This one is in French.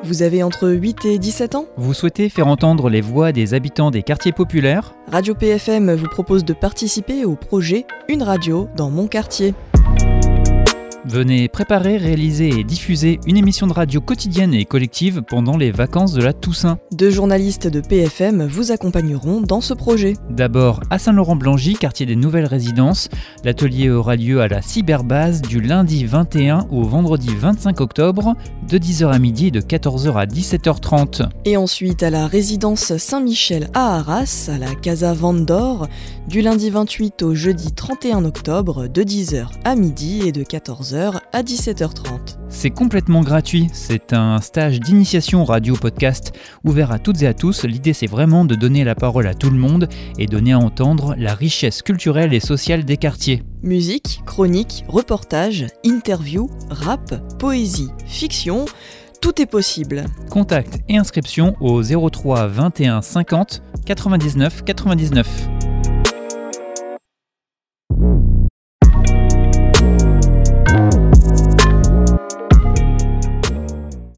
Vous avez entre 8 et 17 ans ? Vous souhaitez faire entendre les voix des habitants des quartiers populaires ? Radio PFM vous propose de participer au projet Une radio dans mon quartier. Venez préparer, réaliser et diffuser une émission de radio quotidienne et collective pendant les vacances de la Toussaint. 2 journalistes de PFM vous accompagneront dans ce projet. D'abord à Saint-Laurent-Blangy, quartier des Nouvelles Résidences. L'atelier aura lieu à la Cyberbase du lundi 21 au vendredi 25 octobre, de 10h à midi et de 14h à 17h30. Et ensuite à la résidence Saint-Michel à Arras, à la Casa Vendor, du lundi 28 au jeudi 31 octobre, de 10h à midi et de 14h à 17h30. C'est complètement gratuit, c'est un stage d'initiation radio-podcast ouvert à toutes et à tous. L'idée c'est vraiment de donner la parole à tout le monde et donner à entendre la richesse culturelle et sociale des quartiers. Musique, chronique, reportage, interview, rap, poésie, fiction, tout est possible. Contact et inscription au 03 21 50 99 99.